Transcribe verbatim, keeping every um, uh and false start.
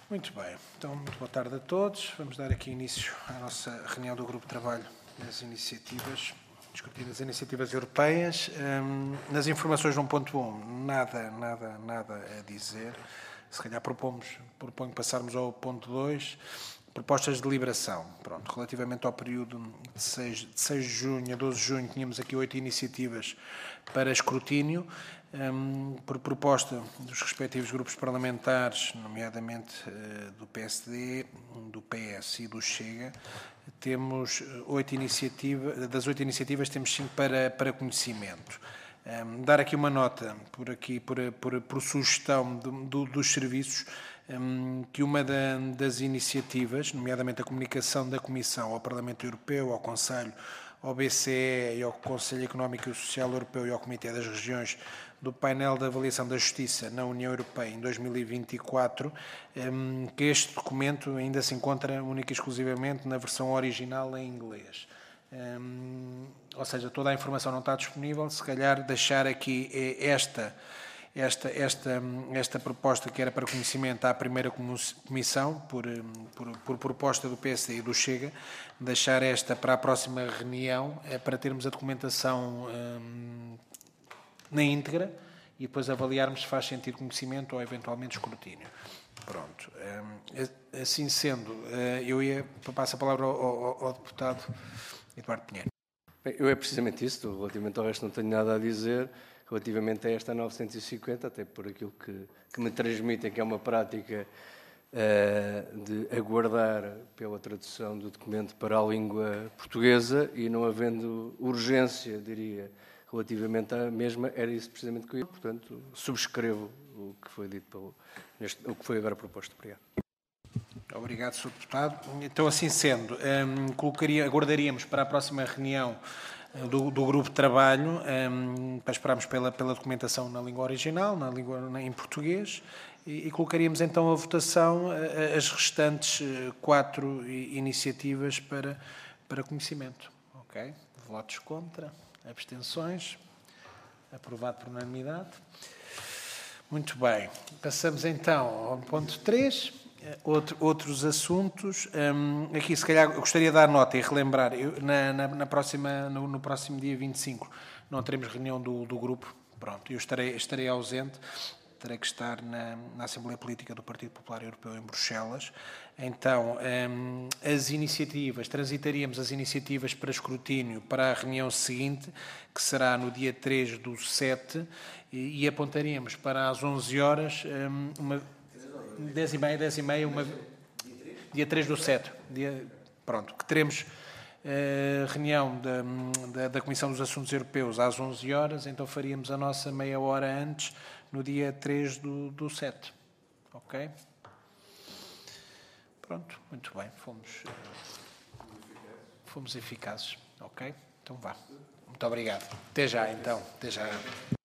Muito bem, então muito boa tarde a todos. Vamos dar aqui início à nossa reunião do Grupo de Trabalho das Iniciativas, discutir as iniciativas europeias. Um, nas informações no ponto um, nada, nada, nada a dizer. Se calhar propomos, proponho passarmos ao ponto dois, propostas de deliberação. Pronto, relativamente ao período de seis de junho a doze de junho, tínhamos aqui oito iniciativas para escrutínio. Um, por proposta dos respectivos grupos parlamentares, nomeadamente uh, do P S D, do P S e do Chega, temos oito iniciativas, das oito iniciativas temos cinco para, para conhecimento. Um, dar aqui uma nota, por, aqui, por, por, por sugestão do, do, dos serviços, um, que uma da, das iniciativas, nomeadamente a comunicação da Comissão ao Parlamento Europeu, ao Conselho, ao B C E e ao Conselho Económico e Social Europeu e ao Comitê das Regiões do painel de avaliação da Justiça na União Europeia em dois mil e vinte e quatro, que este documento ainda se encontra única e exclusivamente na versão original em inglês. Ou seja, toda a informação não está disponível, se calhar deixar aqui esta, esta, esta, esta proposta que era para conhecimento à primeira comissão, por, por, por proposta do P S D e do Chega, deixar esta para a próxima reunião, para termos a documentação hum, na íntegra e depois avaliarmos se faz sentido conhecimento ou eventualmente escrutínio. Pronto. Assim sendo, eu ia passar a palavra ao, ao, ao deputado Eduardo Pinheiro. Bem, eu é precisamente isso, relativamente ao resto não tenho nada a dizer, relativamente a esta novecentos e cinquenta, até por aquilo que, que me transmitem, que é uma prática uh, de aguardar pela tradução do documento para a língua portuguesa e não havendo urgência, diria, relativamente à mesma, era isso precisamente que eu ia, portanto, subscrevo o que foi dito, pelo, neste, o que foi agora proposto. Obrigado. Obrigado, senhor Deputado. Então, assim sendo, um, colocaria, aguardaríamos para a próxima reunião do, do Grupo de Trabalho, um, para esperarmos pela, pela documentação na língua original, na língua na, em português, e, e colocaríamos então a votação a, as restantes quatro iniciativas para, para conhecimento. Ok? Votos contra. Abstenções. Aprovado por unanimidade. Muito bem. Passamos então ao ponto três. Outro, outros assuntos. Um, aqui, se calhar, eu gostaria de dar nota e relembrar. Eu, na, na, na próxima, no, no próximo dia vinte e cinco não teremos reunião do, do grupo. Pronto, eu estarei, estarei ausente. Terei que estar na, na Assembleia Política do Partido Popular Europeu em Bruxelas. Então, um, as iniciativas, transitaríamos as iniciativas para escrutínio para a reunião seguinte, que será no dia três do sete, e, e apontaríamos para as onze horas, um, uma, dez e meia, dez e meia, uma, dia três do sete, dia, pronto, que teremos uh, reunião da, da, da Comissão dos Assuntos Europeus às onze horas, então faríamos a nossa meia hora antes, no dia três do sete. Ok? Pronto, muito bem. Fomos, fomos eficazes. Ok? Então vá. Muito obrigado. Até já, então. Até já.